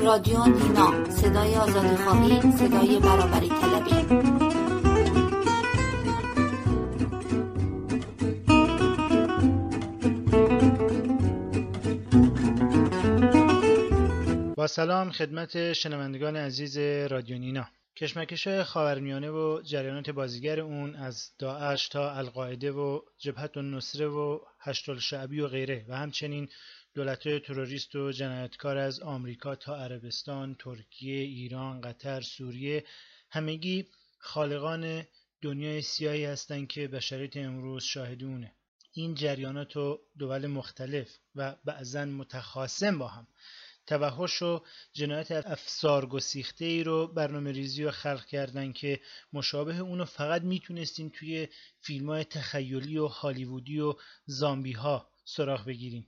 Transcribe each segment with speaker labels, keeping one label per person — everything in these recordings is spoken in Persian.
Speaker 1: رادیو نینا، صدای آزادیخواهی، صدای برابری طلبی.
Speaker 2: با سلام خدمت شنوندگان عزیز رادیو نینا. کشمکش خاورمیانه و جریانات بازیگر اون از داعش تا القاعده و جبهت النصره و هشت الشعبی و غیره و همچنین دولت‌های تروریست و جنایتکار از آمریکا تا عربستان، ترکیه، ایران، قطر، سوریه، همگی خالقان دنیای سیاهی هستند که بشریت امروز شاهد اونه. این جریانات و دول مختلف و بعضاً متخاصم با هم توحش و جنایت افسار گسیخته ای رو برنامه ریزی و خلق کردن که مشابه اونو فقط میتونستیم توی فیلم‌های تخیلی و هالیوودی و زامبی ها سراغ بگیریم.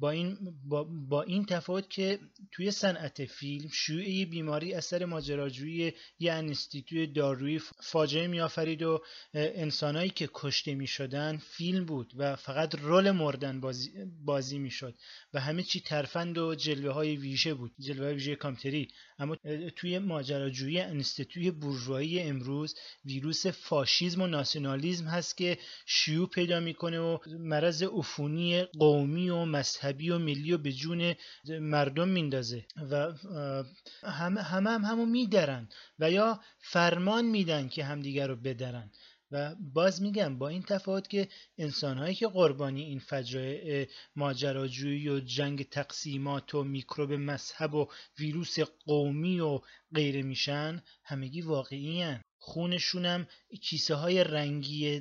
Speaker 2: با این تفاوت که توی صنعت فیلم شیوع بیماری اثر ماجراجویی یه انستیتوی دارویی فاجعه می‌آفرید و انسانایی که کشته می‌شدن فیلم بود و فقط رول مردن بازی می‌شد و همه چی ترفند و جلوه‌های ویژه بود، جلوه‌های ویژه کامپیوتری. اما توی ماجراجویی انستیتوی بورژوایی امروز ویروس فاشیسم و ناسیونالیسم هست که شیوع پیدا می‌کنه و مرض عفونی قومی و مذهبی و ملی و به جون مردم میندازه و همو میدرن و یا فرمان میدن که همدیگر رو بدرن. و باز میگم با این تفاوت که انسانهایی که قربانی این فجایع ماجراجویی و جنگ تقسیمات و میکروب مذهب و ویروس قومی و غیره میشن همگی واقعی هن. خونشونم کیسه های رنگی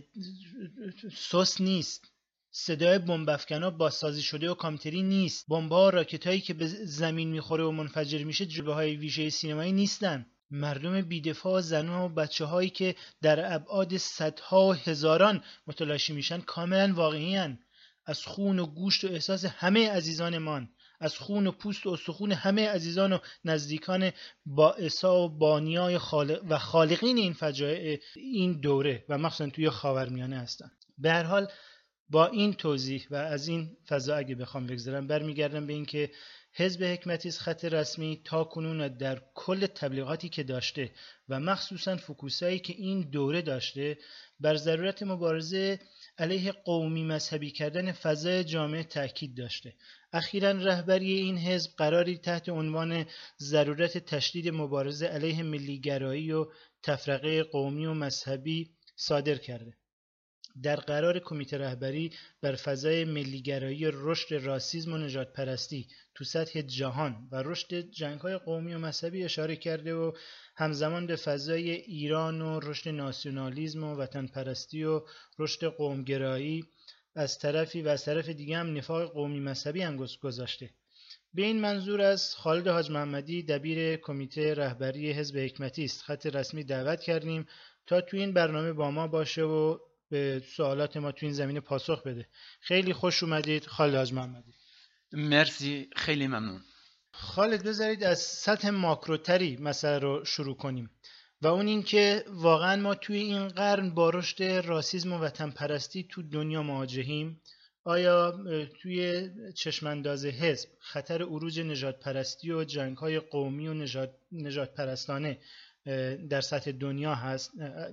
Speaker 2: سس نیست، صدای بمب‌افکن‌ها بازسازی شده و کامپیوتری نیست، بمب‌ها و راکت‌هایی که به زمین میخوره و منفجر میشه جلوه‌های ویژه سینمایی نیستن. مردم بی‌دفاع و زنان و بچه‌هایی که در ابعاد صدها و هزاران متلاشی میشن کاملا واقعی‌اند. از خون و گوشت و احساس همه عزیزانمان، از خون و پوست و استخون همه عزیزان و نزدیکان باعثا و بانیای و خالقین این فجایع این دوره و مخصوصا توی خاورمیانه هستن. به هر حال با این توضیح و از این فضا اگه بخوام بگذارم برمیگردم به این که حزب حکمتیست خط رسمی تا کنون در کل تبلیغاتی که داشته و مخصوصا فوکوسایی که این دوره داشته بر ضرورت مبارزه علیه قومی مذهبی کردن فضای جامعه تاکید داشته. اخیراً رهبری این حزب قراری تحت عنوان ضرورت تشدید مبارزه علیه ملیگرایی و تفرقه قومی و مذهبی صادر کرده. در قرار کمیته رهبری بر فضای ملیگرایی، رشد راسism و نژاد پرستی تو سطح جهان و رشد جنگ‌های قومی و مذهبی اشاره کرده و همزمان به فضای ایران و رشد ناسیونالیسم و وطن پرستی و رشد قومگرایی از طرفی و از طرف دیگه هم نفاق قومی مذهبی هم گذاشته. به این منظور از خالد حاج محمدی دبیر کمیته رهبری حزب حکمتیست خط رسمی دعوت کردیم تا تو این برنامه با ما باشه و به سوالات ما تو این زمینه پاسخ بده. خیلی خوش اومدید خالد حاج محمدی.
Speaker 3: مرسی، خیلی ممنون.
Speaker 2: خالد بذارید از سطح ماکروتری مسئله رو شروع کنیم و اون این که واقعا ما توی این قرن با رشد راسism و وطن پرستی تو دنیا مواجهیم. آیا توی چشمانداز حزب خطر عروج نژاد پرستی و جنگ‌های قومی و نژاد پرستانه در سطح دنیا هست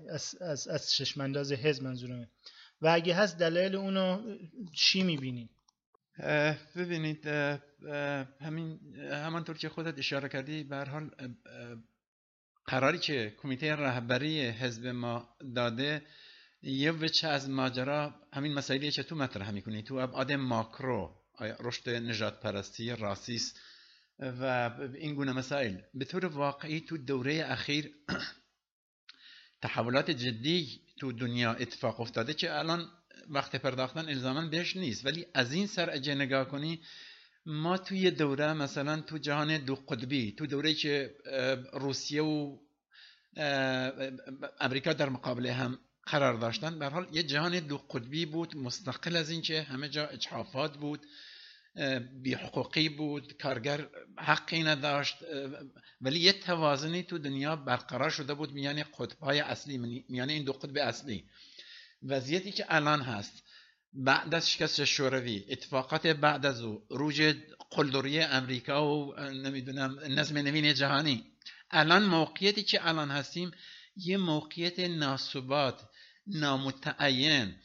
Speaker 2: از چشمانداز حزب منظورمه و اگه هست دلایل اونو چی میبینید؟
Speaker 3: ببینید همانطور که خودت اشاره کردی به هر حال قراری که کمیته رهبری حزب ما داده یه وجه از ماجرا همین مسائلیه که تو مطرح میکنی تو ابعاد ماکرو، رشد نژاد پرستی، راسیسم و این گونه مسائل. به طور واقعی تو دوره اخیر تحولات جدی تو دنیا اتفاق افتاده که الان وقت پرداختن الزاماً بهش نیست، ولی از این سر اگه نگاه کنی ما توی دوره مثلا تو جهان دو قطبی، تو دوره که روسیه و امریکا در مقابل هم قرار داشتن، به هر حال یه جهان دو قطبی بود، مستقل از این که همه جا اجحافات بود، بی حقوقی بود، کارگر حقی نداشت، ولی یه توازنی تو دنیا برقرار شده بود میان قطب‌های اصلی، میان این دو قطب اصلی. وضعیتی که الان هست بعد از شکست شوروی، اتفاقات بعد از او، روج قلدری امریکا و نمیدونم نظم نوین جهانی، الان موقعیتی که الان هستیم یه موقعیت ناثبات، نامتعین،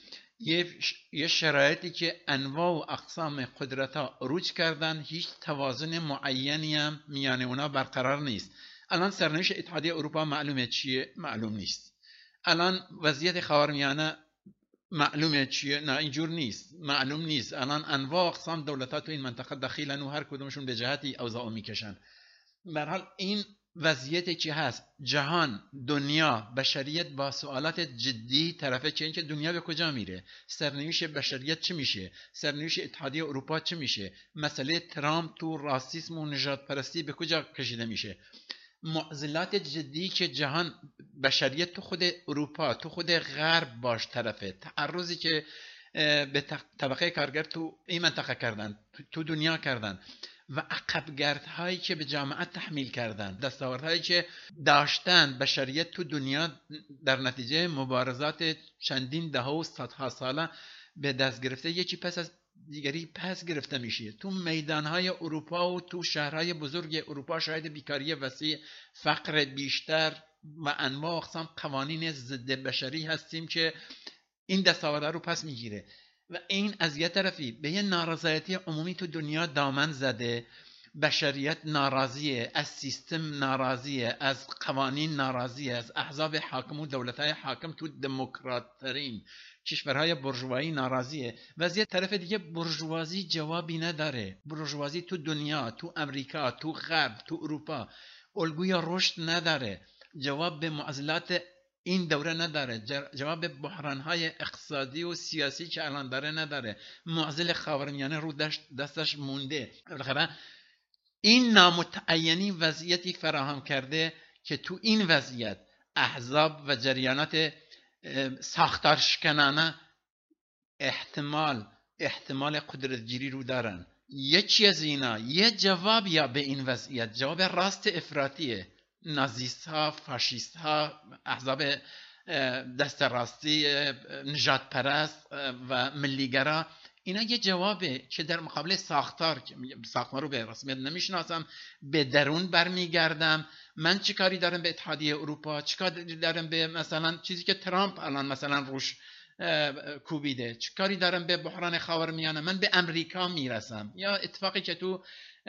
Speaker 3: یه شرایطی که انواع و اقسام قدرت‌ها روج کردن، هیچ توازن معینی هم میان اونا برقرار نیست. الان سرنوشت اتحادیه اروپا معلومه چیه؟ معلوم نیست. الان وضعیت خاورمیانه معلومه چیه؟ نه اینجور نیست، معلوم نیست. الان انواع اقسام دولت‌ها تو این منطقه دخیلن و هر کدومشون به جهتی اوضاع میکشن. به هر حال این وضعیتی که هست، جهان، دنیا، بشریت با سوالات جدی طرفه چه، اینکه دنیا به کجا میره، سرنوشت بشریت چه میشه، سرنوشت اتحادیه اروپا چه میشه، مسئله ترامپ تو راسیسم و نژاد پرستی به کجا کشیده میشه، معضلات جدی که جهان، بشریت تو خود اروپا، تو خود غرب باش طرفه، تعرضی که به طبقه کارگر تو این منطقه کردن، تو دنیا کردن و عقبگردهایی که به جامعه تحمیل کردن، دستاوردهایی که داشتن بشریت تو دنیا در نتیجه مبارزات چندین دهه و صدها ساله به دست گرفته، یکی پس از دیگری پس گرفته میشه. تو میدانهای اروپا و تو شهرهای بزرگ اروپا شاهد بیکاری وسیع، فقر بیشتر و انواع اقسام قوانین ضد بشری هستیم که این دستاوردها رو پس میگیره و این از یه طرفی به یه نارضایتی عمومی تو دنیا دامن زده. بشریت ناراضیه از سیستم، ناراضیه از قوانین، ناراضیه از احزاب حاکم و دولت‌های حاکم تو دموکرات‌ترین کشورهای بورژوایی، ناراضیه. و از یه طرف دیگه بورژوازی جوابی نداره. بورژوازی تو دنیا، تو امریکا، تو غرب، تو اروپا الگوی رشد نداره، جواب به معضلات این دوره نداره، جواب به بحران‌های اقتصادی و سیاسی که الان داره نداره، معضل خاورمیانه رو دستش مونده. بالاخره این نامتعینی وضعیتی فراهم کرده که تو این وضعیت احزاب و جریانات ساختارشکنانه احتمال قدرتگیری رو دارن. یکی از اینا یه جواب یا به این وضعیت، جواب راست افراطیه. نازیست ها، فاشیست ها، احزاب دست راستی، نژاد پرست و ملیگرا، اینا یه جوابه که در مقابل ساختار رو به رسمیت نمیشناسم، به درون برمیگردم. من چی کاری دارم به اتحادیه اروپا؟ چی کاری دارم به مثلا چیزی که ترامپ الان مثلا روش کوبیده؟ چی کاری دارم به بحران خاورمیانه؟ من به امریکا میرسم. یا اتفاقی که تو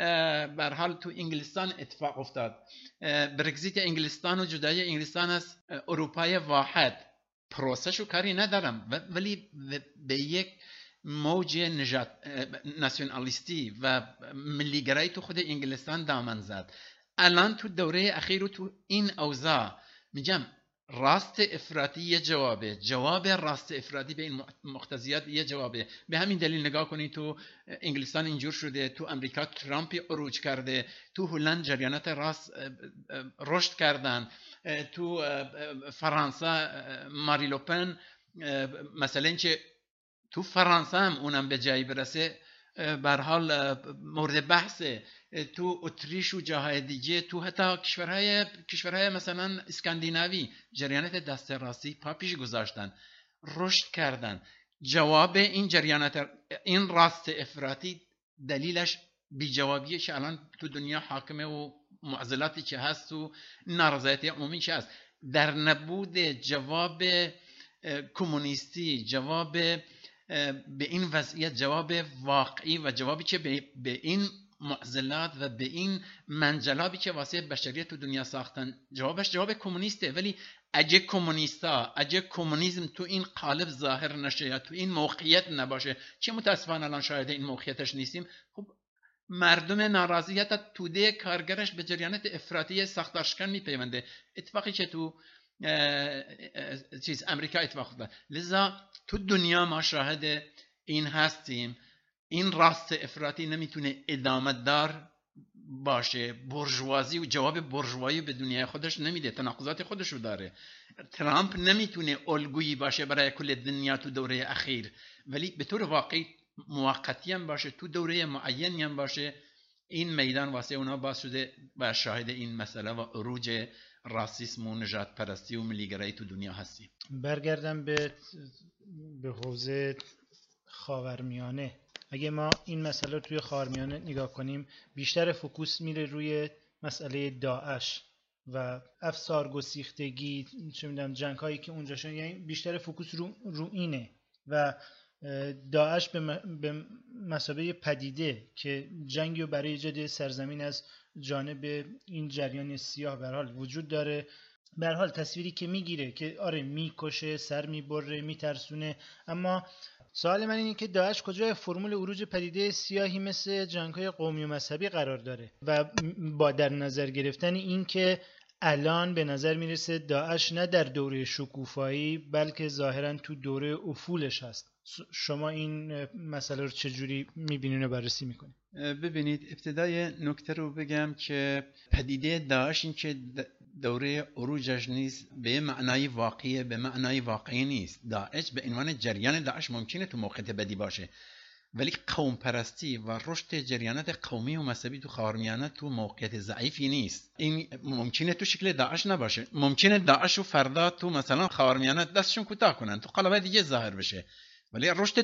Speaker 3: بر حال تو انگلستان اتفاق افتاد، برگزیت انگلستان و جدایی انگلستان از اروپای واحد، پروسشو کاری ندارم، ولی به یک موج ناسیونالیستی و ملیگرایی تو خود انگلستان دامن زد. الان تو دوره اخیر و تو این اوضاع میگم راست افراطی یه جوابه، جواب راست افراطی به این مقتضیات یه جوابه. به همین دلیل نگاه کنید تو انگلستان اینجور شده، تو امریکا ترامپ عروج کرده، تو هلند جریانات راست رشد کردن، تو فرانسه ماری لوپن مثلا اینکه تو فرانسه هم اونم به جایی برسه به هر حال مورد بحثه، تو اتریش و جاهای دیگه، تو حتی کشورهای مثلا اسکاندیناوی جریانات دست راستی پا پیش گذاشتن، رشد کردن. جواب این جریانات، این راست افراطی دلیلش بی‌جوابیه که الان تو دنیا حاکمه و معضلاتی که هست و نارضایتی عمومی که هست. در نبود جواب کمونیستی، جواب به این وضعیت، جواب واقعی و جوابی که به این معضلات و به این منجلابی که واسه بشریت تو دنیا ساختن، جوابش جواب کمونیسته. ولی اگه کمونیسم تو این قالب ظاهر نشه یا تو این موقعیت نباشه، که متاسفانه الان شاهد این موقعیتش نیستیم، خب مردم ناراضیت توده کارگرش به جریانات افراطی ساختارشکن میپیونده. اتفاقی که تو امریکا اتفاق افتاد. لذا تو دنیا ما شاهد این هستیم. این راست افراطی نمیتونه ادامه دار باشه. بورژوازی و جواب بورژوایی به دنیای خودش نمیده، تناقضات خودش رو داره. ترامپ نمیتونه الگویی باشه برای کل دنیا تو دوره اخیر، ولی به طور واقعی موقتی هم باشه، تو دوره معینی هم باشه، این میدان واسه اونا باز شده و شاهد این مسئله و عروج راسیسم و نژاد پرستی و ملیگرایی تو دنیا هستیم.
Speaker 2: برگردم به حوزه خاورمیانه. اگه ما این مسئله رو توی خاورمیانه نگاه کنیم، بیشتر فوکوس میره روی مسئله داعش و افسار گسیختگی، چه میدونم جنگ هایی که اونجا شدن، یعنی بیشتر فوکوس رو اینه و داعش به مثابه پدیده که جنگی رو برای ایجاد سرزمین از جانب این جریان سیاه به هر حال وجود داره. به هر حال تصویری که میگیره که آره میکشه، سر میبره، میترسونه. اما سوال من اینه که داعش کجای فرمول عروج پدیده سیاهی مثل جنگ‌های قومی و مذهبی قرار داره و با در نظر گرفتن این که الان به نظر میرسه داعش نه در دوره شکوفایی بلکه ظاهرا تو دوره افولش هست. شما این مسئله رو چجوری میبینین و بررسی میکنید؟
Speaker 3: ببینید، ابتدای نکته رو بگم که پدیده داعش این که دوره عروجش نیست به معنای واقعی، به معنای واقعی نیست. داعش به عنوان جریان داعش ممکنه تو موقعیت بدی باشه، ولی قوم پرستی و رشد جریانات قومی و مذهبی تو خاورمیانه تو موقعیت ضعیفی نیست. این ممکنه تو شکل داعش نباشه. ممکنه داعش و فردا تو مثلا خاورمیانه دستشون کوتاه کنن، تو قالب دیگه ظاهر بشه، ولی رشد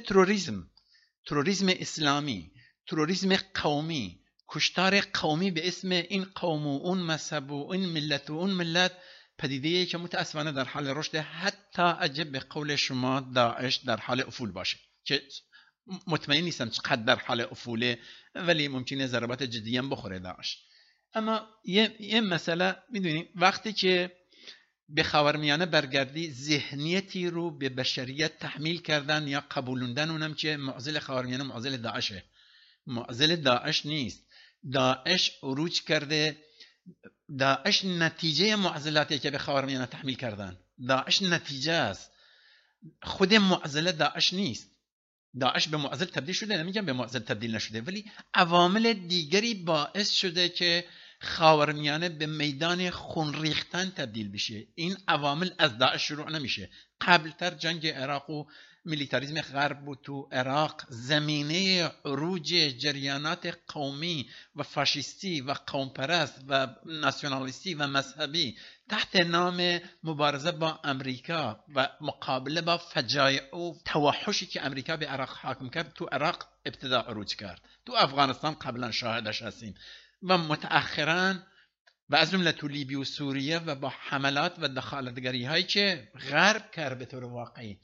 Speaker 3: تروریسم اسلامی، تروریسم قومی، کشتار قومی به اسم این قوم و اون مذهب و این ملت و اون ملت، پدیده‌ای که متاسفانه در حال رشد. حتی عجب به قول شما داعش در حال افول باشه، که مطمئن نیستم چقدر در حال افوله، ولی ممکنه ضربات جدی هم بخوره داعش. اما یه مسئله میدونیم، وقتی که به خاورمیانه برگردی، ذهنیتی رو به بشریت تحمیل کردن یا قبولوندن اونم که معضل خاورمیانه معضل داعشه. معضل داعش نیست. داعش عروج کرده، داعش نتیجه معضلاتی که به خاورمیانه تحمیل کردن. داعش نتیجه است، خود معضل داعش نیست. داعش به معضل تبدیل شده، نمیگم به معضل تبدیل نشده، ولی عوامل دیگری باعث شده که خاورمیانه به میدان خون ریختن تبدیل بشه. این عوامل از داعش شروع نمیشه. قبلتر جنگ عراق و میلیتاریسم غرب بود تو عراق زمینه عروج جریانات قومی و فاشیستی و قوم پرست و ناسیونالیستی و مذهبی تحت نام مبارزه با امریکا و مقابله با فجایع و توحشی که امریکا به عراق حاکم کرد، تو عراق ابتدا عروج کرد. تو افغانستان قبلا شاهدش هستیم و متأخرا و از جمله تو لیبی و سوریه و با حملات و دخالتگری هایی که غرب کرد به طور واقعی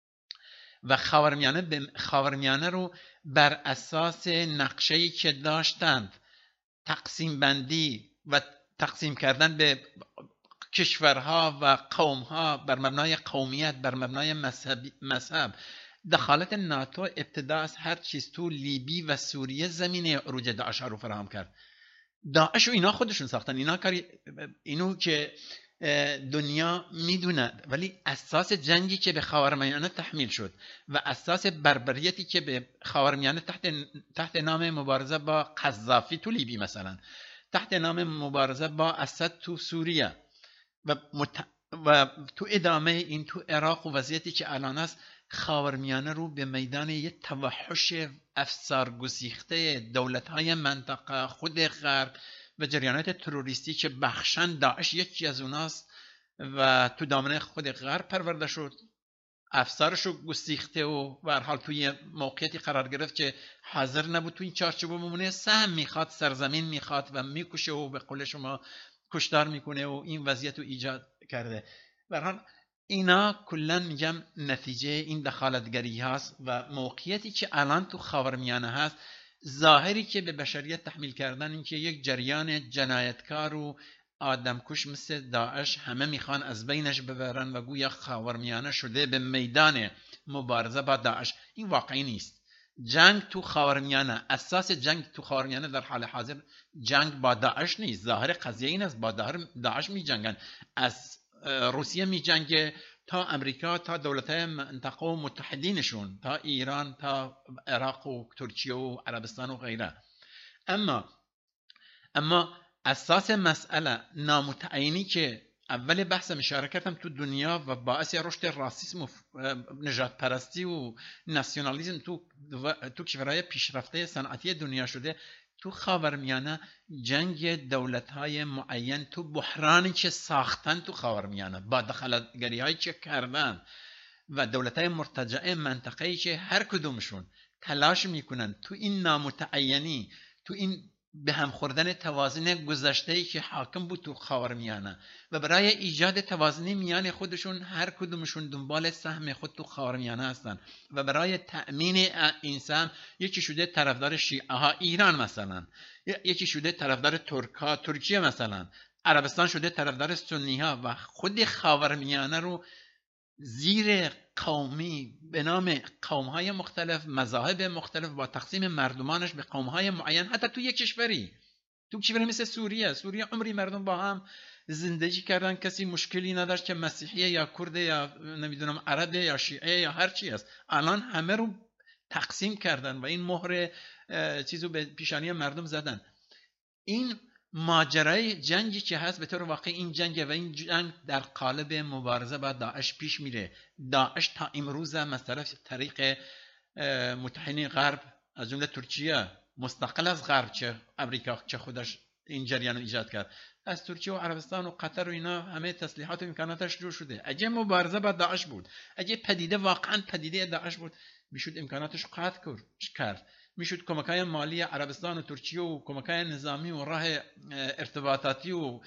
Speaker 3: و خاورمیانه رو بر اساس نقشه‌ای که داشتند، تقسیم بندی و تقسیم کردن به کشورها و قومها بر مبنای قومیت، بر مبنای مذهب. دخالت ناتو ابتدا از هر چیز تو لیبی و سوریه زمینه عروج داعش رو فراهم کرد. داعش و اینا خودشون ساختن، اینا کاری اینو که دنیا میدونه، ولی اساس جنگی که به خاورمیانه تحمیل شد و اساس بربریتی که به خاورمیانه تحت نام مبارزه با قذافی تو لیبی مثلا، تحت نام مبارزه با اسد تو سوریه و تو ادامه این تو عراق و وضعیتی که الان است، خاورمیانه رو به میدان یه توحش افسار گسیخته دولت‌های منطقه، خود غرب و جریانات تروریستی که بخشن داعش یکی از اوناست و تو دامنه خود غرب پرورده شد، افسارش رو گسیخته و به هر حال توی موقعیتی قرار گرفت که حاضر نبود تو این چارچوب بمونه. سهم میخواد، سرزمین میخواد و میکشه و به قول شما کشتار میکنه و این وضعیت رو ایجاد کرده. به هر حال اینا کلا میگم نتیجه این دخالتگری هست و موقعیتی که الان تو خاورمیانه هست، ظاهری که به بشریت تحمیل کردن این که یک جریان جنایتکار و آدمکش مثل داعش همه میخوان از بینش ببرن و گویا خاورمیانه شده به میدان مبارزه با داعش. این واقعی نیست. جنگ تو خاورمیانه، اساس جنگ تو خاورمیانه در حال حاضر جنگ با داعش نیست. ظاهر قضیه این است، با داعش می جنگن، از روسیه می جنگه تا امریکا، تا دولت‌های منطقه و متحدینشون، تا ایران، تا عراق و ترکیه و عربستان و غیره. اما اساس مسئله نامتعینی که اول بحثم اشاره کردم تو دنیا و باعث رشد راسism و نژاد پرستی و ناسیونالیسم تو کشورهای پیشرفته صنعتی دنیا شده، تو خاورمیانه جنگ دولت‌های معین تو بحرانی که ساختن تو خاورمیانه با دخالتگری‌هایی که کردن و دولت‌های مرتجعه منطقه‌ای که هر کدومشون تلاش میکنن تو این نامتعینی، تو این به هم خوردن توازن گذشته‌ای که حاکم بود تو خاورمیانه و برای ایجاد توازن میان خودشون هر کدومشون دنبال سهم خود تو خاورمیانه هستن و برای تأمین این سهم یکی شده طرفدار شیعه ها ایران مثلا، یکی شده طرفدار ترک‌ها ترکیه مثلا، عربستان شده طرفدار سنی ها و خود خاورمیانه رو زیر قومی به نام قوم‌های مختلف، مذاهب مختلف با تقسیم مردمانش به قوم‌های معین، حتی تو یک کشوری مثل سوریه عمری مردم با هم زندگی کردن، کسی مشکلی نداشت که مسیحیه یا کرده یا نمیدونم عربه یا شیعه یا هر چی است. الان همه رو تقسیم کردن و این مهر چیزو به پیشانی مردم زدن. این ماجرای جنگی که هست به طور واقعی این جنگ و این جنگ در قالب مبارزه با داعش پیش میره. داعش تا امروز مثلا طریق متحدین غرب از جمله ترکیه مستقل از غرب چه امریکا چه خودش این جریان رو ایجاد کرد، از ترکیه و عربستان و قطر و اینا همه تسلیحات و امکاناتش جور شده. اگه مبارزه با داعش بود، اگه پدیده واقعا پدیده داعش بود، میشد امکاناتش قطع کرد، میشد کمک‌های مالی عربستان و ترکیه و کمک‌های نظامی و راه ارتباطاتی و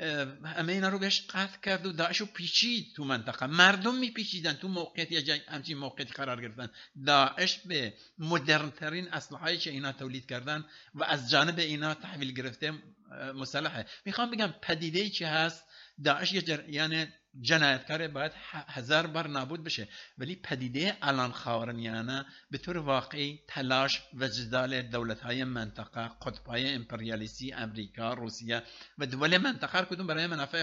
Speaker 3: همه اینا رو بهش قطع کرد و داعش رو پیچید تو منطقه. مردم میپیچیدن تو موقعیتی جنگ، همچین موقعیتی قرار گرفتن. داعش به مدرن ترین اسلحه‌ای که اینا تولید کردن و از جانب اینا تحویل گرفته مسلحه. میخوام بگم پدیده‌ای که هست داعش یعنی جنایتکار باید 1000 بار نابود بشه، ولی پدیده الان خاورمیانه به طور واقعی تلاش و جدال دولت‌های منطقه، قطب‌های امپریالیستی امریکا، روسیه و دول منطقه هر کدوم برای منافع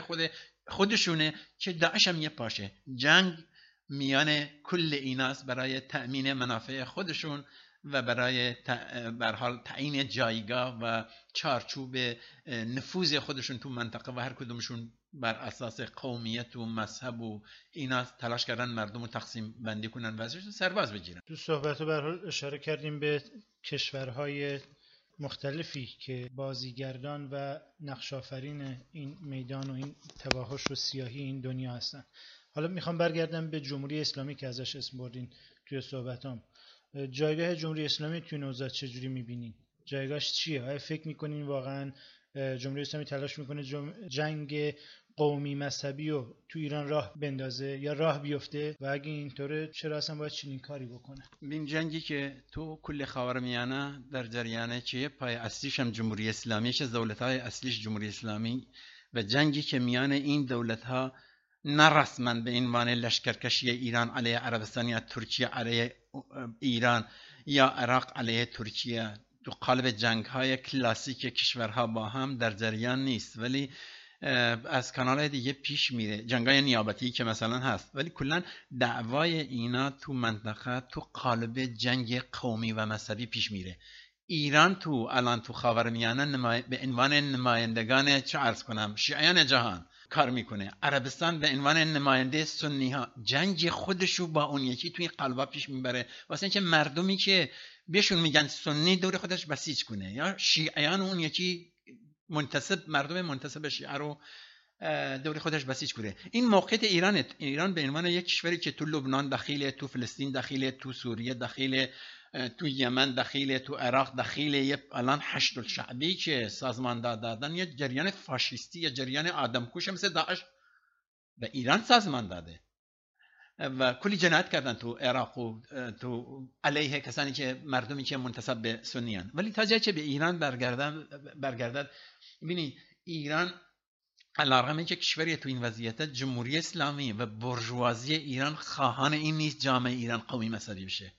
Speaker 3: خودشونه که داعش هم یه پاشه. جنگ میان کل ایناست برای تأمین منافع خودشون و برای به هر حال تعیین جایگاه و چارچوب نفوذ خودشون تو منطقه و هر کدومشون بر اساس قومیت و مذهب و اینا تلاش کردن مردم رو تقسیم بندی کنن و ازشون سرباز بگیرن.
Speaker 2: تو صحبت رو به هر حال اشاره کردیم به کشورهای مختلفی که بازیگردان و نقش‌آفرین این میدان و این تباهش و سیاهی این دنیا هستن. حالا میخوام برگردم به جمهوری اسلامی که ازش اسم بردین توی صحبتام. جایگاه جمهوری اسلامی توی نوزاد چجوری میبینین؟ جایگاهش چیه؟ آیا فکر میکنین واقعا جمهوری اسلامی تلاش میکنه جنگ قومی مذهبی رو تو ایران راه بندازه یا راه بیفته و اگه اینطوره چرا اصلا باید چنین کاری بکنه؟
Speaker 3: این جنگی که تو کل خاورمیانه در جریانه چیه، پای اصلیش هم جمهوری اسلامی، چه دولت‌های اصلیش جمهوری اسلامی و جنگی که میان این دولت‌ها نه رسما به عنوان لشکرکشی ایران علیه عربستان یا ترکیه علیه ایران یا عراق علیه ترکیه تو قالب جنگ‌های کلاسیک کشورها با هم در جریان نیست، ولی از کانال‌های دیگه پیش میره. جنگ‌های نیابتی که مثلا هست، ولی کلا دعوای اینا تو منطقه تو قالب جنگ قومی و مذهبی پیش میره. ایران تو الان تو خاورمیانه به عنوان نمایندگان چه عرض کنم شیعیان جهان کار میکنه. عربستان به عنوان نماینده سنی ها جنگ خودشو با اون یکی توی قلبا پیش میبره، واسه اینکه مردمی که بهشون میگن سنی دور خودش بسیج کنه، یا شیعیان اون یکی مردم منتسب شیعه رو دور خودش بسیج کنه. این موقعیت ایران به عنوان یک کشوری که تو لبنان دخیله، تو فلسطین دخیله، تو سوریه دخیله، تو یمن دخیله، تو عراق دخیله، الان حشد الشعبی که سازمان دادن یه جریان فاشیستی یا جریان آدمکش مثل داعش به ایران سازمان داده و کلی جنایت کردن تو عراق و تو علیه کسانی که مردمی که منتسب به سنیان. ولی تا جایی که به ایران برگردد ببینید ایران علاوه اینکه کشوری تو این وضعیت، جمهوری اسلامی و بورژوازی ایران خواهان این نیست جامعه ایران قومی مذهبی بشه.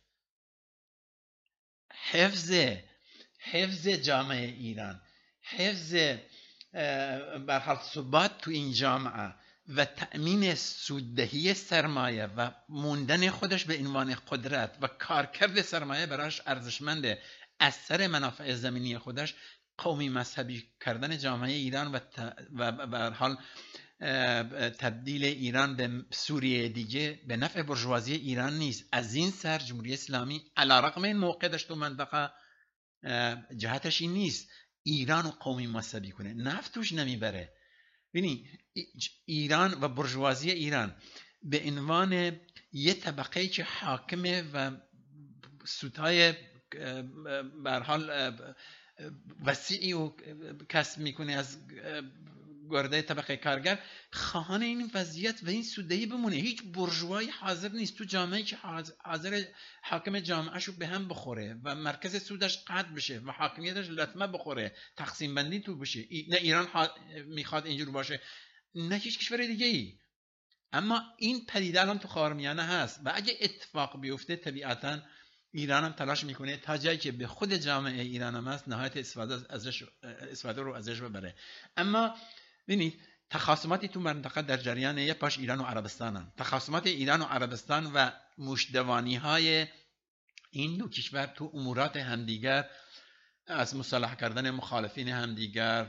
Speaker 3: حفظ جامعه ایران، حفظ به حال ثبات تو این جامعه و تأمین سوددهی سرمایه و موندن خودش به عنوان قدرت و کارکرد سرمایه براش ارزشمنده از سر منافع زمینی خودش، قومی مذهبی کردن جامعه ایران و به هر حال تبدیل ایران به سوریه دیگه به نفع بورژوازی ایران نیست. از این سر جمهوری اسلامی علیرغم این موقعش تو منطقه جهتش این نیست ایران و قومی مذهبی کنه، نفت توش نمیبره. ببینی ایران و بورژوازی ایران به عنوان یه طبقه که حاکمه و سودهای به هر حال وسیعی و کسب میکنه از گرده طبقه کارگر، خواهان این وضعیت و این سودهی بمونه. هیچ بورژوایی حاضر نیست تو جامعه‌ای که حاضر حاکم جامعهشو به هم بخوره و مرکز سودش قطع بشه و حاکمیتش لطمه بخوره، تقسیم بندی تو بشه. نه ایران میخواد اینجور باشه، نه هیچ کشور دیگه ای. اما این پدیده الان تو خاورمیانه هست و اگه اتفاق بیفته طبیعتاً ایران هم تلاش میکنه تا جایی که به خود جامعه ایران هم هست نهایت استفاده رو ازش ببره. اما ببینید تخاصماتی تو منطقه در جریانه، یه پاش ایران و عربستانن. تخاصمات ایران و عربستان و مشتوانی های این دو کشور تو امورات همدیگر، از مصالحه کردن مخالفین همدیگر،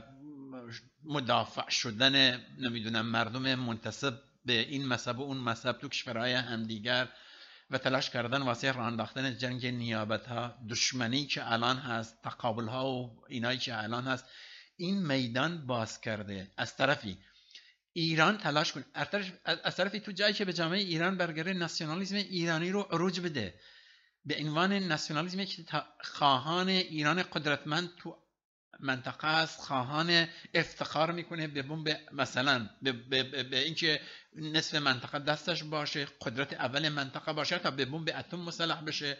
Speaker 3: مدافع شدن نمیدونم مردم منتسب به این مذهب و اون مذهب تو کشورهای همدیگر و تلاش کردن واسه راه انداختن جنگ نیابت ها، دشمنی که الان هست، تقابل ها و اینایی که الان هست، این میدان باز کرده. از طرفی ایران تلاش کنه، از طرفی تو جایی که به جامعه ایران برگره ناسیونالیسم ایرانی رو عروج بده به عنوان ناسیونالیسمی که خواهان ایران قدرتمند تو منطقه است، خواهان افتخار میکنه به بمب، مثلا به اینکه نصف منطقه دستش باشه، قدرت اول منطقه باشه تا به بمب اتم مسلح بشه.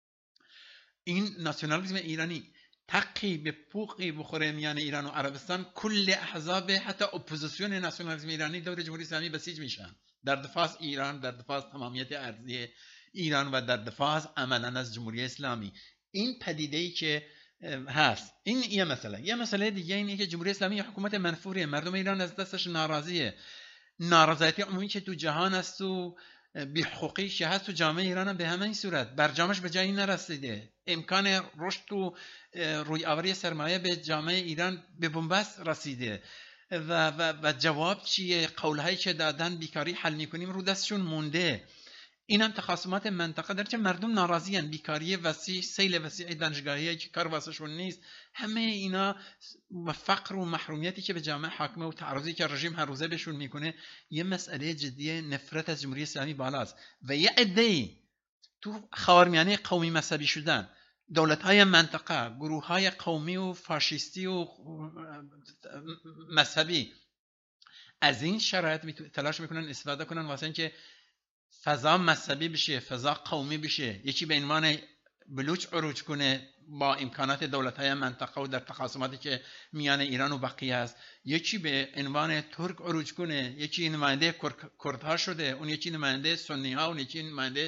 Speaker 3: این ناسیونالیسم ایرانی تقی به پوقی بخوره میان ایران و عربستان، کل احزاب حتی اپوزیسیون ناسیونالیسم ایرانی دور جمهوری اسلامی بسیج میشن در دفاع از ایران، در دفاع از تمامیت ارضی ایران و در دفاع از عملا از جمهوری اسلامی. این پدیده‌ای که هست، این یه مسئله دیگه اینه که جمهوری اسلامی حکومت منفوره، مردم ایران از دستش ناراضیه. نارضایتی عمومی که تو جهان است و بی‌حقوقی که هست تو جامعه ایران هم به همین صورت برجامش به جایی نرسیده. امکان رشد و روی آوری سرمایه به جامعه ایران به بنبست رسیده و جواب چیه؟ قولهایی که دادن بیکاری حل میکنیم رو دستشون مونده. این هم تخاصمات منطقه در چه مردم ناراضی هستند، بیکاری وسیع، سیل وسیع دانشگاهی که کار واسهشون نیست، همه اینا و فقر و محرومیتی که به جامعه حاکمه و تعرضی که رژیم هر روزه بهشون میکنه، یه مسئله جدیه. نفرت از جمهوری اسلامی بالاست و یه عده‌ای تو خاورمیانه قومی مذهبی شدن، دولت‌های منطقه، گروه‌های قومی و فاشیستی و مذهبی از این شرایط تلاش میکنن استفاده کنن واسه اینکه فضا مذهبی بشه، فضا قومی بشه. یکی به عنوان بلوچ عروج کنه با امکانات دولت‌های منطقه و در تخاصماتی که میان ایران و بقیه است، یکی به عنوان ترک عروج کنه، یکی نماینده کردها شده، اون یکی نماینده سنی‌ها، اون یکی نماینده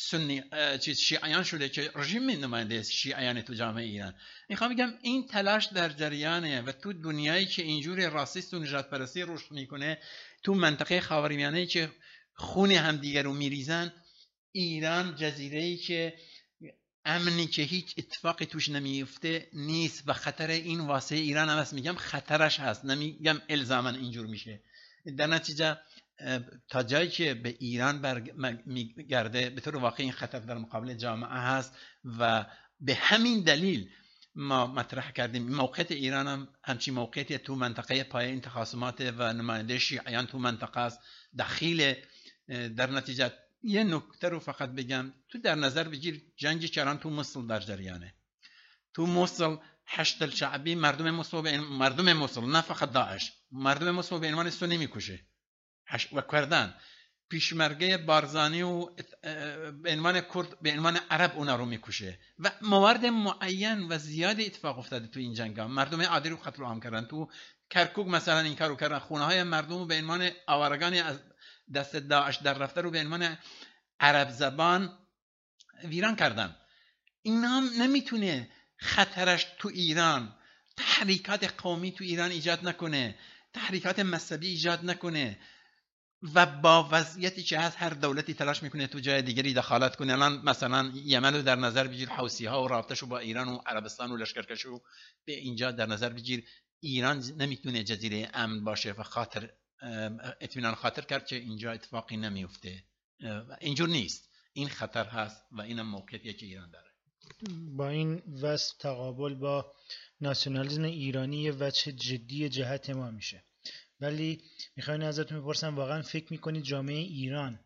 Speaker 3: شیعیان شده که رژیم نماینده شیعیان تو جامعه ایران. میخوام بگم این تلاش در جریانه و تو دنیایی که اینجور راسیست و نژاد پرستی رشد میکنه، تو منطقه خاورمیانه‌ای که خون همدیگر رو میریزن، ایران جزیره‌ای که امنی که هیچ اتفاقی توش نمیفته نیست و خطر این واسه ایران هم هست. میگم خطرش هست، نمیگم الزاما اینجور میشه. در نتیجه تا جایی که به ایران میگرده به طور واقعی این خطر در مقابل جامعه هست و به همین دلیل ما مطرح کردیم موقعیت ایران هم همچین موقعیتی تو منطقه پای این تخاصمات و نماینده شیعیان تو منطقه است دخیل. در نتیجه یه نکته رو فقط بگم، تو در نظر بگیر جنگی که الان تو موصل در جریانه. تو موصل حشد الشعبی مردم موصل نه فقط داعش، مردم موصل به عنوان سنی میکشه و کردن پیشمرگه بارزانی و به عنوان کرد به عنوان عرب اونا رو میکشه و موارد معین و زیادی اتفاق افتاده تو این جنگا. مردم عادی رو قتل عام کردن. تو کرکوک مثلا این کارو کردن، خونه های مردم رو به عنوان آوارگانی از دست داعش در رفته رو به عنوان عرب زبان ویران کردن. اینا هم نمیتونه خطرش تو ایران تحریکات قومی تو ایران ایجاد نکنه، تحریکات مذهبی ایجاد نکنه و با وضعیتی که هست هر دولتی تلاش میکنه تو جای دیگری دخالت کنه. الان مثلا یمن رو در نظر بگیر، حوثی ها و رابطه‌شو با ایران و عربستان و لشکرکشی‌شو به اینجا در نظر بگیر. ایران نمیتونه جزیره امن باشه و اطمینان خاطر کرد که اینجا اتفاقی نمیفته. اینجور نیست، این خطر هست و اینم موقعیتیه که ایران داره.
Speaker 2: با این وصف تقابل با ناسیونالیسم ایرانی یه وجه جدی جهت ما میشه. ولی میخواین ازتون بپرسم، واقعا فکر میکنید جامعه ایران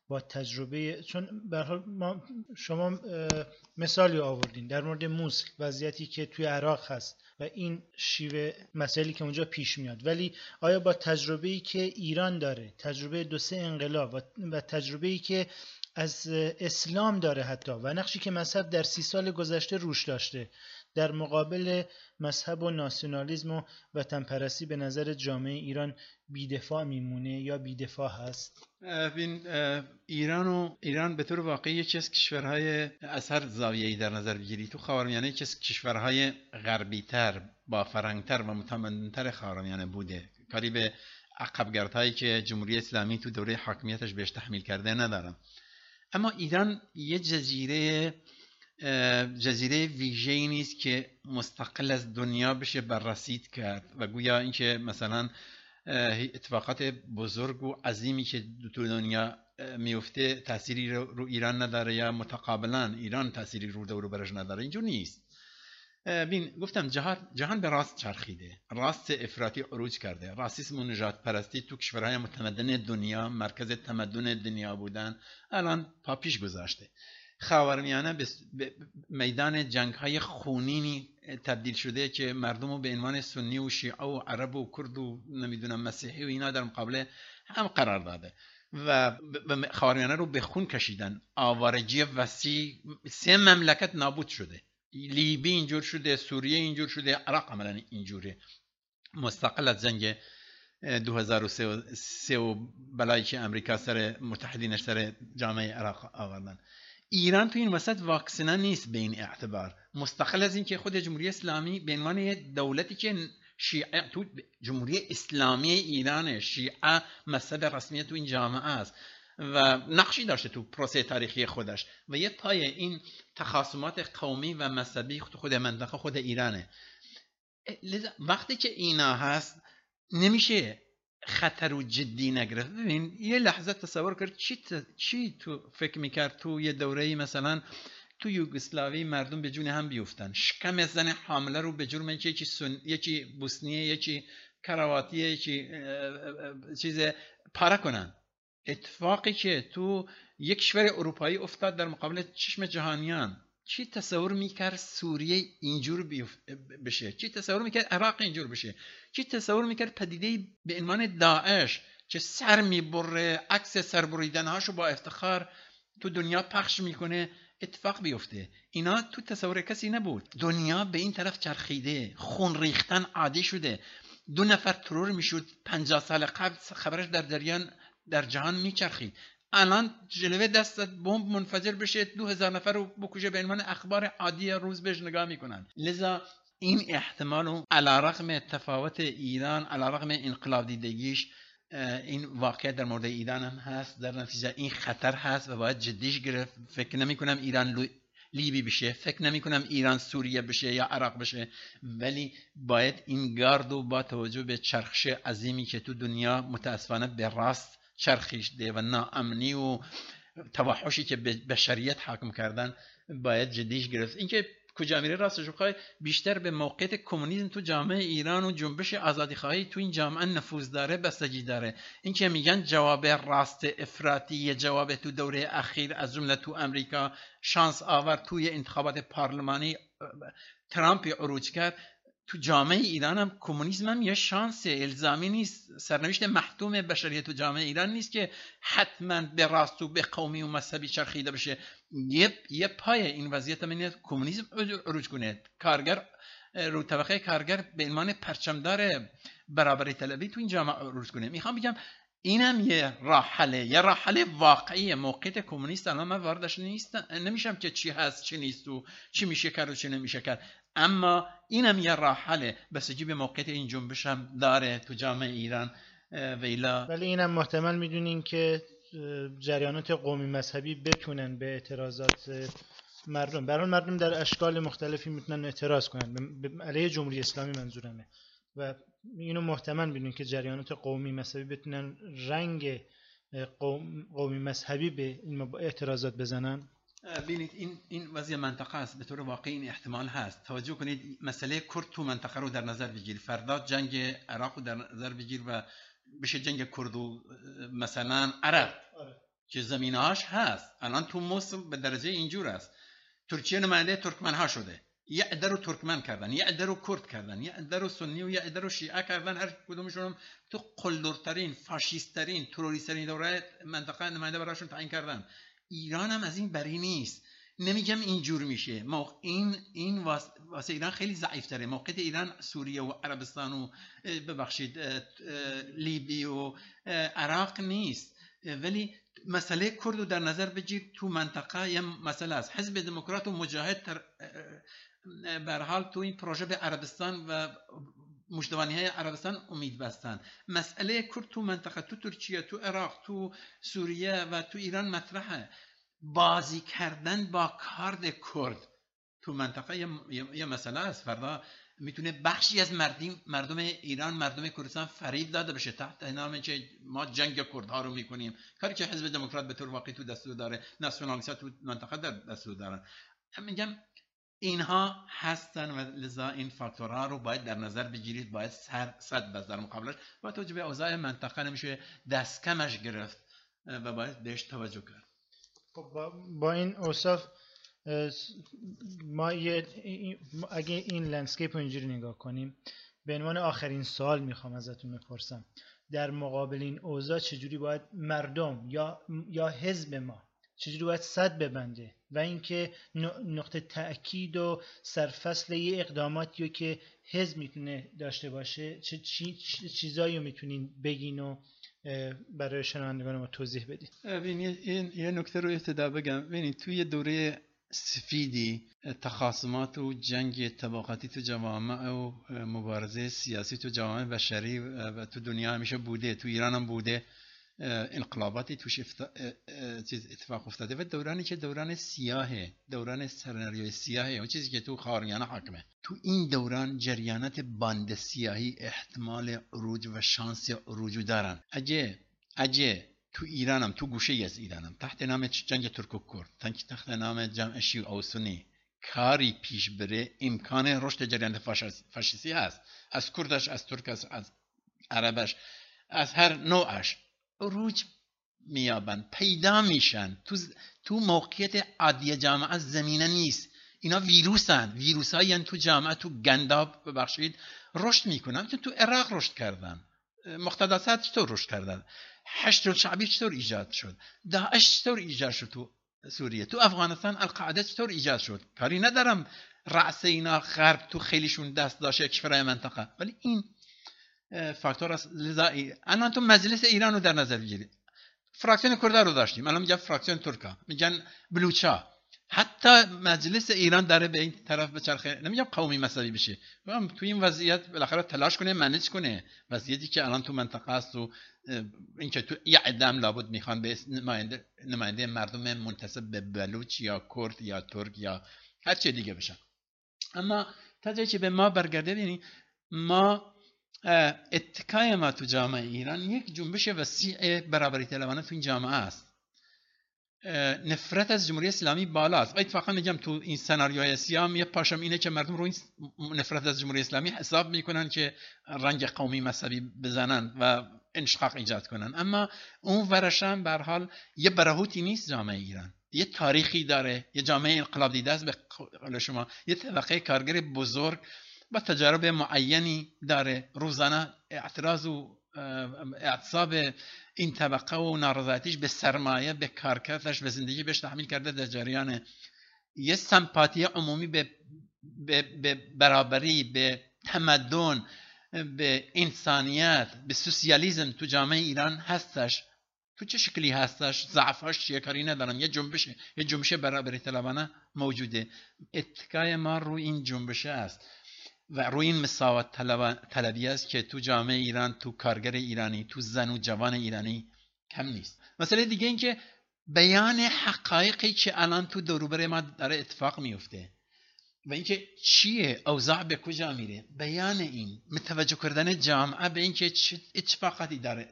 Speaker 2: با تجربه، چون به هر حال شما مثالی آوردین در مورد موسل، وضعیتی که توی عراق هست و این شیوه مسائلی که اونجا پیش میاد، ولی آیا با تجربه‌ای که ایران داره، تجربه 2-3 انقلاب و تجربه‌ای که از اسلام داره حتی و نقشی که مذهب در 30 سال گذشته روش داشته در مقابل مذهب و ناسیونالیسم و وطن پرستی، به نظر جامعه ایران بی‌دفاع میمونه یا بی‌دفاع هست؟
Speaker 3: ایران به طور واقعی یکی از کشورهای از هر زاویه‌ای در نظر بگیری تو خاورمیانه یکی از کشورهای غربی‌تر، با فرهنگ‌تر و متمدن‌تر خاورمیانه بوده. کاری به عقبگردهایی که جمهوری اسلامی تو دوره حاکمیتش بهش تحمیل کرده ندارم. اما ایران یه جزیره ویژه‌ای نیست که مستقل از دنیا بشه بررسی کرد و گویا اینکه مثلا اتفاقات بزرگ و عظیمی که تو دنیا میفته تأثیری رو ایران نداره یا متقابلا ایران تأثیری رو دور و برش نداره. اینجور نیست. گفتم جهان به راست چرخیده، راست افراطی عروج کرده، راسism و نژاد پرستی تو کشورهای متمدن دنیا مرکز تمدن دنیا بودن الان پا پیش گذاشته. خاورمیانه به میدان جنگ‌های خونینی تبدیل شده که مردم رو به عنوان سنی و شیعه و عرب و کرد و نمیدونم مسیحی و اینا در مقابل هم قرار داده و خاورمیانه رو به خون کشیدن. آوارگی وسیع، 3 مملکت نابود شده. لیبی اینجور شده، سوریه اینجور شده، عراق عملا اینجوره. مستقل از جنگ 2003 و بلایی که امریکا سر متحدینش سر جامعه عراق آوردن. ایران تو این وسط واکسنه نیست به این اعتبار. مستقل از این که خود جمهوری اسلامی به عنوان یک دولتی که شیعه تو جمهوری اسلامی ایران، شیعه مذهب رسمی تو این جامعه است و نقشی داشته تو پروسه تاریخی خودش و یه پای این تخاصمات قومی و مذهبی خود منطقه خود ایرانه. وقتی که اینا هست نمیشه خطر و جدی نگرفت. ببین یه لحظه تصور کرد چی تو فکر میکرد تو یه دوره‌ای مثلا تو یوگسلاوی مردم به جون هم بیفتن، شکم زن حامله رو به جرم یکی بوسنیه، یکی کرواتیه، یکی چیز پاره کنن. اتفاقی که تو یک کشور اروپایی افتاد در مقابل چشم جهانیان. چی تصور میکرد سوریه اینجور بشه؟ چی تصور میکرد عراق اینجور بشه؟ چی تصور میکرد پدیده به عنوان داعش که سر میبره، عکس سربریدنهاشو با افتخار تو دنیا پخش میکنه اتفاق بیفته؟ اینا تو تصور کسی نبود. دنیا به این طرف چرخیده، خون ریختن عادی شده. 2 نفر ترور میشد 50 سال قبل خبرش در جهان میچرخید. الان جلوه دستت بمب منفجر بشه 2000 نفر رو بکشه به عنوان اخبار عادی روز بهش نگاه میکنن. لذا این احتمال علیرغم تفاوت ایران، علیرغم انقلاب دیدگیش، این واقعیت در مورد ایران هم هست. در نتیجه این خطر هست و باید جدیش گرفت. فکر نمی کنم ایران لیبی بشه، فکر نمی کنم ایران سوریه بشه یا عراق بشه، ولی باید این گاردو با توجه به چرخش عظیمی که تو دنیا متاسفانه به راست چرخیده و ناامنی و توحشی که به بشریت حاکم کردن باید جدیش گرفت. اینکه کجا میره راستش بخوای بیشتر به موقعیت کمونیسم تو جامعه ایران و جنبش آزادی خواهی تو این جامعه نفوذ داره، بستگی داره. اینکه میگن جواب راست افراطی، جواب تو دوره اخیر از جمله تو امریکا شانس آورد توی انتخابات پارلمانی ترامپ عروج کرد، تو جامعه ایران هم کمونیسم هم یه شانس الزامی نیست. سرنوشت محتوم بشریت تو جامعه ایران نیست که حتما به راست و به قومی و مذهبی چرخیده بشه. یه پای این وضعیت من کمونیسم عروج کنه، کارگر رو طبقه کارگر به عنوان پرچمدار برابری طلبی تو این جامعه عروج کنه. میخوام بگم اینم یه راه حل واقعی. موقعیت کمونیست الان من واردش نمیشم که چی هست چی نیست و چی میشه کرد و چی نمیشه کرد، اما اینم یه راه حله. بسیجی به موقعیت این جنبش هم داره تو جامعه ایران
Speaker 2: ولی اینم محتمل میدونین که جریانات قومی مذهبی بتونن به اعتراضات مردم، برای مردم در اشکال مختلفی میتونن اعتراض کنن علیه جمهوری اسلامی منظورمه، و اینو محتمل میدونین که جریانات قومی مذهبی بتونن رنگ قومی مذهبی به این اعتراضات بزنن.
Speaker 3: ببینید این وضع منطقه است، به طور واقعی این احتمال هست. توجه کنید مسئله کرد تو منطقه رو در نظر بگیر، فردا جنگ عراق رو در نظر بگیر و بشه جنگ کرد و مثلا عرب. که زمینهاش هست. الان تو موصل به درجه اینجور است ترکیه نماینده ترکمنها شده، یه عده رو ترکمن کردن، یه عده رو کرد کردن، یه عده رو سنی و یه عده رو شیعه کردن. هر کدومشون تو قلدرترین، فاشیستترین، تروریستترین دوره منطقه نماینده براشون تعیین کردن. ایران هم از این بری نیست. نمیگم اینجور میشه. این واسه ایران خیلی ضعیف‌تره. موقعیت ایران سوریه و عربستان و ببخشید لیبی و عراق نیست. ولی مسئله کرد رو در نظر بگیر، تو منطقه یه مسئله است. حزب دموکرات و مجاهد به هر حال تو این پروژه به عربستان و مجدوانی‌های عربستان امید بستن. مسئله کرد تو منطقه، تو ترکیه، تو عراق، تو سوریه و تو ایران مطرحه. بازی کردن با کارد کرد تو منطقه یه مسئله است. فردا میتونه بخشی از مردم ایران، مردم کردستان فریب داده بشه تحت نام که ما جنگ کردها رو میکنیم، کاری که حزب دموکرات به طور واقعی تو دستور داره، ناسیونالیست‌ها تو منطقه در دستور دارن. میگم اینها هستن و لذا این فاکتورها رو باید در نظر بگیرید، باید صد بس در مقابلش و توجه به اوضاع منطقه نمیشه دست کمش گرفت و باید بهش توجه کرد.
Speaker 2: با این اوصاف ما اگه این لندسکیپ رو اینجوری نگاه کنیم، به عنوان آخرین سوال میخوام ازتون بپرسم، در مقابل این اوضاع چجوری باید مردم یا حزب ما چجوری باید سد ببنده و اینکه نقطه تأکید و سرفصل یه اقداماتی رو که حزب میتونه داشته باشه چه چیزایی رو میتونین بگین و برای شنوندگان ما توضیح بدید؟
Speaker 3: این یه نکته رو ابتدا بگم. ببینید توی دوره سفیدی تخاصمات و جنگ طبقاتی تو جوامع و مبارزه سیاسی تو جوامع بشری و تو دنیا همیشه بوده، تو ایران هم بوده، انقلاباتی توش اتفاق افتاده و دورانی که دوران سیاهه، دوران سناریوی سیاهه، اون چیزی که تو خاورمیانه حاکمه. تو این دوران جریانات باند سیاهی احتمال عروج و شانس عروج دارن. اگه تو ایرانم، تو گوشه از ایرانم تحت نام جنگ ترک و کرد، تحت نام جمع شیعه و سنی کاری پیش بره، امکان رشد جریانات فاشیستی هست. از کردش، از ترک، از عربش، از هر نوعش عروج میابن، پیدا میشن. تو موقعیت عادی جامعه زمینه نیست. اینا ویروسایی تو جامعه، تو گنداب ببخشید رشد میکنن. تو عراق رشد کردن، مقتدسات چطور رشد کردن، حشد شعبی چطور ایجاد شد، داعش چطور ایجاد شد تو سوریه، تو افغانستان القاعده چطور ایجاد شد. کاری ندارم رأس اینا غرب تو خیلیشون دست داشته کشورهای منطقه، ولی این فاکتور است. لذا الان تو مجلس ایران رو در نظر بگیرید، فراکسیون کردا رو داشتیم، الان میگن فراکسیون ترکا، میگن بلوچا. حتی مجلس ایران داره به این طرف بچرخه، نمیگم قومی مذهبی بشه، تو این وضعیت بالاخره تلاش کنه منیج کنه وضعیتی که الان تو منطقه است و اینکه تو یه عدم لابد میخوان به نماینده مردم منتسب به بلوچ یا کرد یا ترک یا هر چه دیگه بشن. اما تا جایی که به ما برگرده، ببینید ما اتکای ما تو جامعه ایران یک جنبش وسیع برابری طلبانه تو این جامعه است. نفرت از جمهوری اسلامی بالاست. اتفاقا میگم تو این سناریوهای سیام یه پاشم اینه که مردم رو این نفرت از جمهوری اسلامی حساب میکنن که رنگ قومی مذهبی بزنن و انشقاق ایجاد کنن. اما اون ورشم به هر حال یه برهوتی نیست. جامعه ایران یه تاریخی داره، یه جامعه انقلاب دیده است. به قول شما یه طبقه کارگر بزرگ با تجارب معینی داره. روزانه اعتراض و اعتصاب این طبقه و نارضایتیش به سرمایه، به کارکردش، به زندگی بهش تحمیل کرده در جریان یه سمپاتی عمومی به برابری، به تمدن، به انسانیت، به سوسیالیسم تو جامعه ایران هستش. تو چه شکلی هستش، ضعفاش چیه کاری ندارم، یه جنبش برابری طلبانه موجوده. اتکای ما روی این جنبشه است و روی این مساوات طلبی است که تو جامعه ایران، تو کارگر ایرانی، تو زن و جوان ایرانی کم نیست. مسئله دیگه این که بیان حقایقی که الان تو دوروبر ما داره اتفاق میفته و اینکه چیه، اوضاع به کجا میره، بیان این، متوجه کردن جامعه به اینکه چه اتفاقاتی داره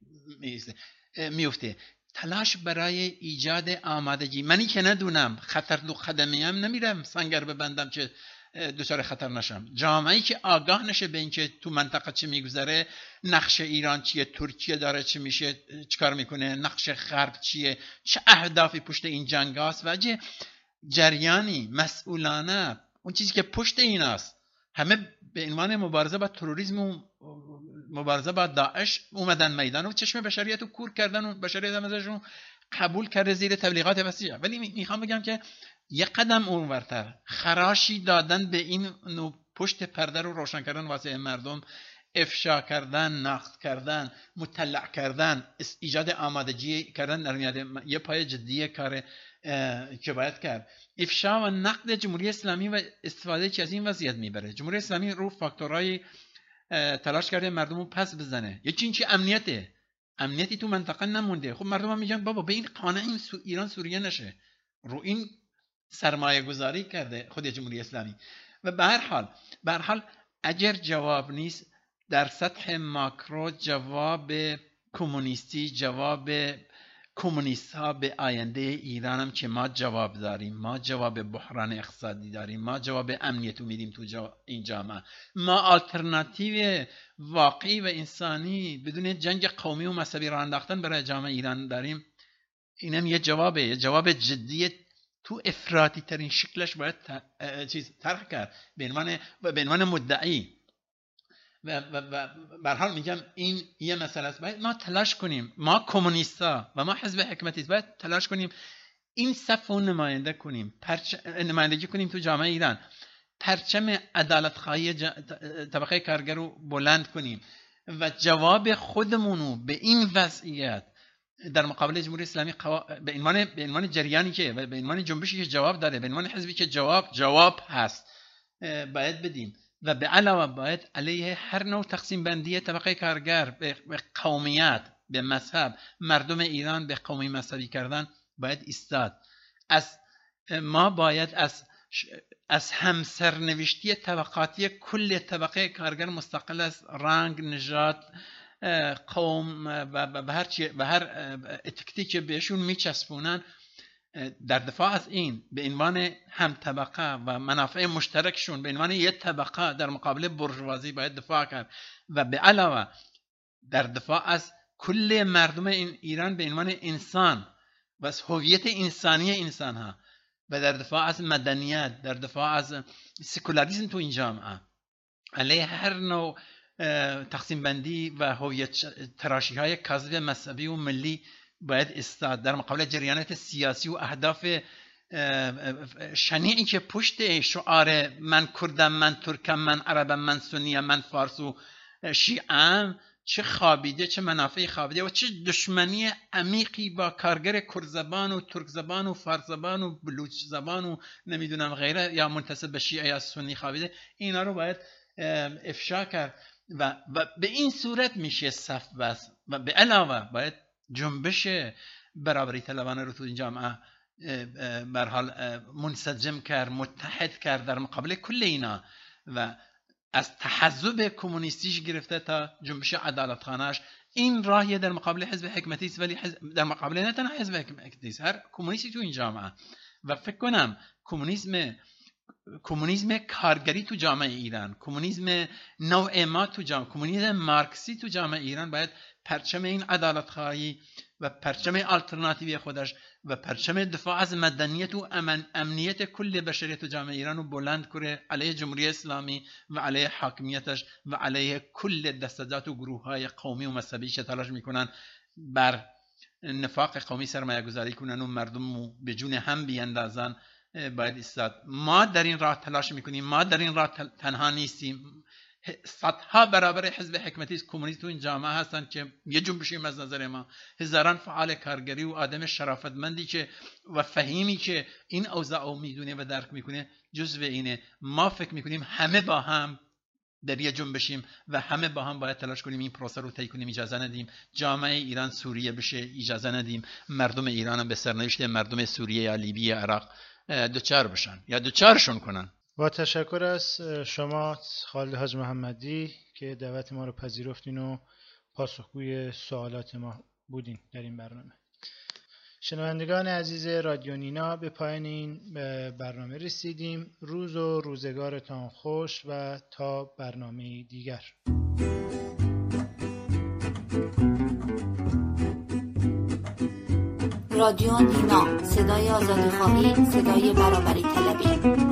Speaker 3: میفته، تلاش برای ایجاد آمادگی. منی که ندونم، خطر دو قدمی هم نمیرم سنگر ببندم که دچار خطر نشم. جامعه‌ای که آگاه نشه به اینکه تو منطقه چه میگذره، نقش ایران چیه، ترکیه داره چه میشه، چیکار میکنه، نقش غرب چیه، چه اهدافی پشت این جنگ هاست و چه جریانی مسئولانه اون چیزی که پشت این است. همه به عنوان مبارزه با تروریسم و مبارزه با داعش اومدن میدان و چشم بشریت رو کور کردن و بشریت هم ازشون قبول کرده زیر تبلیغات وسیع. ولی میخوام بگم که یه قدم اونورتر خراشی دادن به این پشت پرده رو روشن کردن واسه مردم، افشا کردن، نقد کردن، مطلع کردن، ایجاد آمادگی کردن در میاد یه پای جدی کار که باید کرد. افشا و نقد جمهوری اسلامی و استفاده چی از این وضعیت میبره. جمهوری اسلامی رو فاکتورهای تلاش کرده مردم رو پس بزنه. یکی چی امنیتی تو منطقه نمونده. خب مردم هم میگن بابا به این قانع این ایران سوریه نشه. رو این سرمایه گذاری کرده خود جمهوری اسلامی. و به هر حال اگر جواب نیست در سطح ماکرو، جواب کمونیستی، جواب کمونیست ها به آینده ایران هم که ما جواب داریم، ما جواب بحران اقتصادی داریم، ما جواب امنیت میدیم تو این جامعه، ما آلترناتیو واقعی و انسانی بدون جنگ قومی و مذهبی راه انداختن برای جامعه ایران داریم. اینم یه جوابه، یه جواب جدی تو افراطی ترین شکلش باید طرح کرد به عنوان مدعی. و به هر حال میگم این یه مسئله است. باید ما تلاش کنیم، ما کمونیستا و ما حزب حکمتی باید تلاش کنیم این صف رو نمایندگی کنیم تو جامعه ایران، پرچم عدالت خواهی طبقه کارگر رو بلند کنیم و جواب خودمونو به این وضعیت در مقابل جمهوری اسلامی به عنوان جریانی که به عنوان جنبشی که جواب داده، به عنوان حزبی که جواب هست باید بدیم. و به علاوه باید علیه هر نوع تقسیم بندی طبقه کارگر به قومیت، به مذهب، مردم ایران به قومی مذهبی کردن باید ایستاد. ما باید از همسرنوشتی طبقاتی کل طبقه کارگر مستقل از رنگ، نژاد، قوم و به هر اتیکتی که بهشون میچسبونن در دفاع از این به عنوان هم طبقه و منافع مشترکشون به عنوان یک طبقه در مقابل برجوازی باید دفاع کرد. و به علاوه در دفاع از کل مردم ایران به عنوان انسان و از هویت انسانی انسان ها و در دفاع از مدنیت، در دفاع از سکولاریسم تو این جامعه، علیه هر نوع تقسیم بندی و هویت تراشی های کاذب مذهبی و ملی باید استاد در مقابل جریانات سیاسی و اهداف شنیعی که پشت شعار من کردم، من ترکم، من عربم، من سنیم، من فارس و شیعم چه خوابیده، چه منافع خوابیده و چه دشمنی عمیقی با کارگر کرد زبان و ترک زبان و فارس زبان و بلوچ زبان و نمیدونم غیره یا منتسب به شیعه یا سنی خوابیده. اینا رو باید افشا کرد و به این صورت میشه صف بس. و به علاوه باید جنبش برابری طلبانه رو تو این جامعه به هر حال منسجم کرد، متحد کرد در مقابل کل اینا و از تحزب کمونیستیش گرفته تا جنبش عدالتخانه‌اش. این راهی در مقابل حزب حکمتی است، ولی در مقابل نه تنها حزب حکمتی است، هر کمونیستی تو این جامعه. و فکر کنم کمونیسم کارگری تو جامعه ایران، کمونیسم نوع ما تو جامعه، کمونیسم مارکسی تو جامعه ایران باید پرچم این عدالتخواهی و پرچم آلترناتیوی خودش و پرچم دفاع از مدنیت و امنیت کل بشریت و جامعه ایران رو بلند کنه علیه جمهوری اسلامی و علیه حاکمیتش و علیه کل دستجات و گروه های قومی و مذهبی که تلاش میکنن بر نفاق قومی سرمایه گذاری کنن و مردم رو به جون هم بیاندازن. باید ایستاد. ما در این راه تلاش میکنیم، ما در این راه تنها نیستیم. صدها برابر حزب حکمتی کمونیست تو این جامعه هستن که یه جنبشی از نظر ما، هزاران فعال کارگری و آدم شرافتمندی که و فهیمی که این اوضاع میدونه و درک میکنه جزو اینه. ما فکر میکنیم همه با هم در یه جنبشیم و همه با هم باید تلاش کنیم این پروسه رو طی کنیم. اجازه ندیم جامعه ایران سوریه بشه، اجازه ندیم مردم ایران هم به سرنوشت مردم سوریه یا لیبی یا عراق دوچار بشن یا دوچارشون کنن.
Speaker 2: با تشکر از شما خالد حاج محمدی که دعوت ما رو پذیرفتین و پاسخگوی سوالات ما بودین در این برنامه. شنوندگان عزیز رادیو نینا، به پایان این برنامه رسیدیم. روز و روزگارتان خوش و تا برنامه دیگر.
Speaker 1: رادیو نینا، صدای آزادی‌خواهی، صدای برابری طلبی.